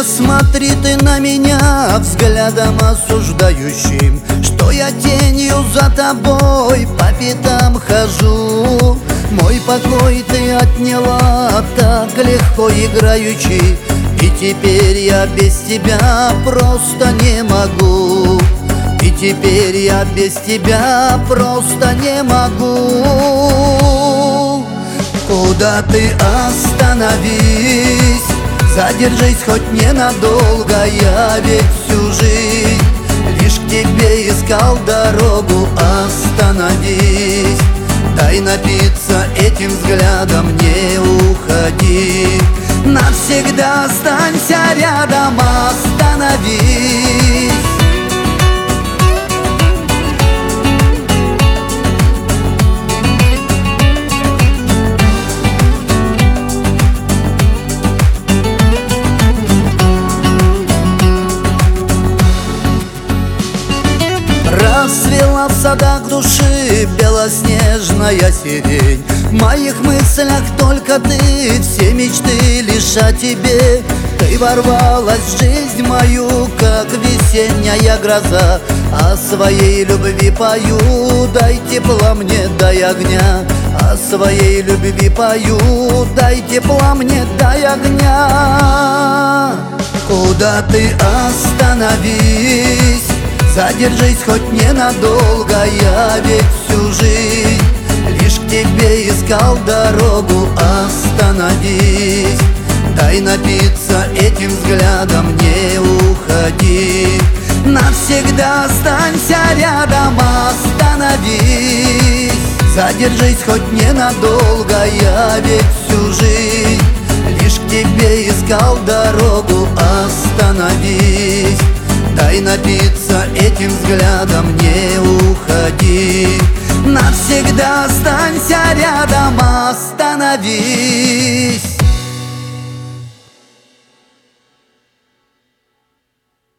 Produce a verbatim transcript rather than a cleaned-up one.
смотри ты на меня взглядом осуждающим, что я тенью за тобой по пятам хожу. Мой покой ты отняла так легко играючи, и теперь я без тебя просто не могу. И теперь я без тебя просто не могу. Куда ты остановись, задержись хоть ненадолго, я ведь всю жизнь лишь к тебе искал дорогу. Остановись, дай напиться этим взглядом, не уходи. Навсегда останься рядом, остановись. Расцвела в садах души белоснежная сирень. В моих мыслях только ты, все мечты лишь о тебе. Ты ворвалась в жизнь мою, как весенняя гроза. О своей любви пою, дай тепла мне, дай огня. О своей любви пою, дай тепла мне, дай огня. Куда ты остановись, задержись хоть ненадолго, я ведь всю жизнь лишь к тебе искал дорогу. Остановись, дай напиться этим взглядом, не уходи. Навсегда останься рядом, остановись. Задержись хоть ненадолго, я ведь всю жизнь лишь к тебе искал дорогу. Остановись, дай напиться этим взглядом, не уходи. Навсегда останься рядом, остановись.